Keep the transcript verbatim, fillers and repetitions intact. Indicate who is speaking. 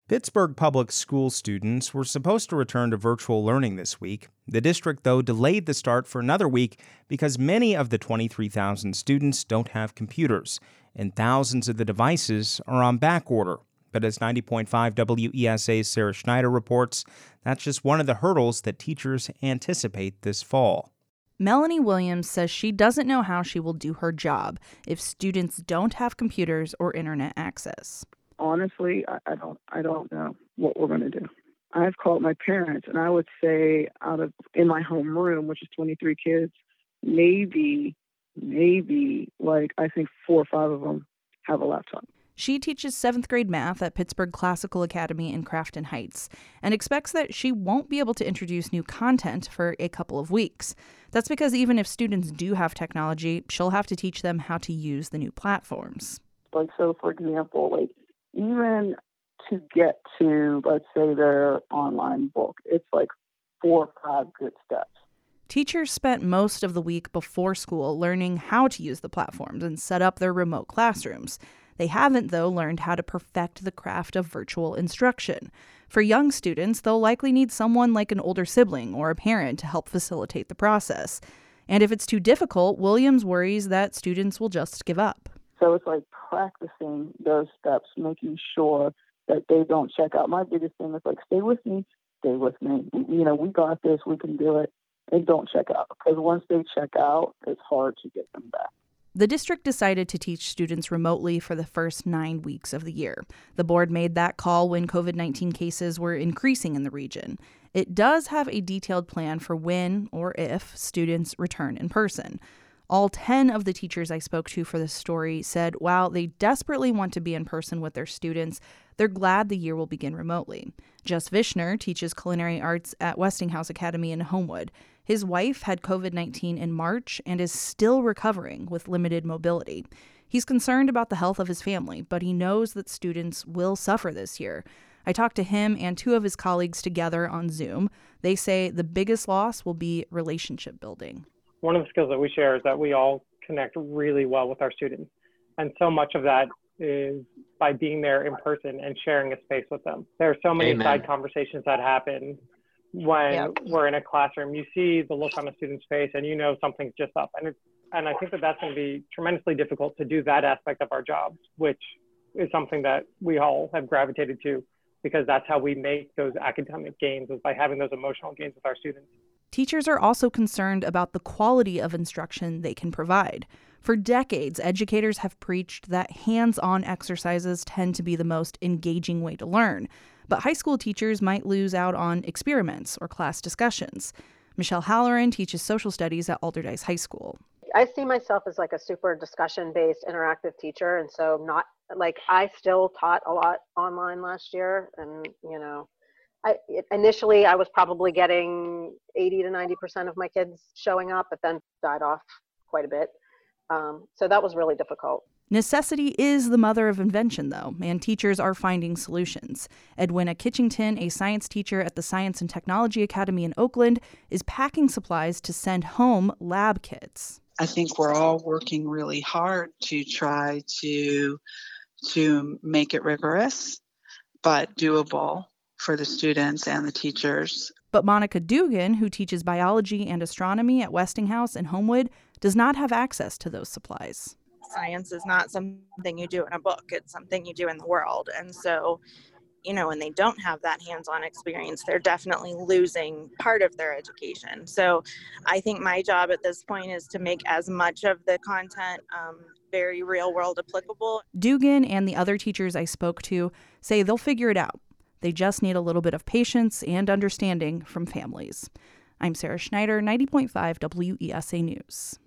Speaker 1: Pittsburgh Public School students were supposed to return to virtual learning this week. The district, though, delayed the start for another week because many of the twenty-three thousand students don't have computers, and thousands of the devices are on back order. But as ninety point five W E S A's Sarah Schneider reports, that's just one of the hurdles that teachers anticipate this fall.
Speaker 2: Melanie Williams says she doesn't know how she will do her job if students don't have computers or internet access.
Speaker 3: Honestly, I, I don't I don't know what we're going to do. I've called my parents, and I would say out of in my home room, which is twenty-three kids, maybe, maybe like I think four or five of them have a laptop.
Speaker 2: She teaches seventh grade math at Pittsburgh Classical Academy in Crafton Heights and expects that she won't be able to introduce new content for a couple of weeks. That's because even if students do have technology, she'll have to teach them how to use the new platforms.
Speaker 3: Like, so for example, like even to get to, let's say, their online book, it's like four or five good steps.
Speaker 2: Teachers spent most of the week before school learning how to use the platforms and set up their remote classrooms. They haven't, though, learned how to perfect the craft of virtual instruction. For young students, they'll likely need someone like an older sibling or a parent to help facilitate the process. And if it's too difficult, Williams worries that students will just give up.
Speaker 3: So it's like practicing those steps, making sure that they don't check out. My biggest thing is like, stay with me, stay with me. You know, we got this, we can do it, and don't check out. Because once they check out, it's hard to get them back.
Speaker 2: The district decided to teach students remotely for the first nine weeks of the year. The board made that call when covid nineteen cases were increasing in the region. It does have a detailed plan for when or if students return in person. All ten of the teachers I spoke to for this story said while they desperately want to be in person with their students, they're glad the year will begin remotely. Jess Vishner teaches culinary arts at Westinghouse Academy in Homewood. His wife had covid nineteen in March and is still recovering with limited mobility. He's concerned about the health of his family, but he knows that students will suffer this year. I talked to him and two of his colleagues together on Zoom. They say the biggest loss will be relationship building.
Speaker 4: One of the skills that we share is that we all connect really well with our students. And so much of that is by being there in person and sharing a space with them. There are so many
Speaker 5: Amen.
Speaker 4: side conversations that happen when yep. we're in a classroom. You see the look on a student's face and you know something's just up. And, it's, and I think that that's going to be tremendously difficult to do that aspect of our jobs, which is something that we all have gravitated to because that's how we make those academic gains, is by having those emotional gains with our students.
Speaker 2: Teachers are also concerned about the quality of instruction they can provide. For decades, educators have preached that hands-on exercises tend to be the most engaging way to learn. But high school teachers might lose out on experiments or class discussions. Michelle Halloran teaches social studies at Alderdice High School.
Speaker 6: I see myself as like a super discussion-based interactive teacher. And so not like I still taught a lot online last year. And, you know, I, initially, I was probably getting eighty to ninety percent of my kids showing up, but then died off quite a bit. Um, so that was really difficult.
Speaker 2: Necessity is the mother of invention, though, and teachers are finding solutions. Edwina Kitchington, a science teacher at the Science and Technology Academy in Oakland, is packing supplies to send home lab kits.
Speaker 7: I think we're all working really hard to try to, to make it rigorous, but doable for the students and the teachers.
Speaker 2: But Monica Dugan, who teaches biology and astronomy at Westinghouse and Homewood, does not have access to those supplies.
Speaker 8: Science is not something you do in a book. It's something you do in the world. And so, you know, when they don't have that hands-on experience, they're definitely losing part of their education. So I think my job at this point is to make as much of the content um, very real-world applicable.
Speaker 2: Dugan and the other teachers I spoke to say they'll figure it out. They just need a little bit of patience and understanding from families. I'm Sarah Schneider, ninety point five W E S A News.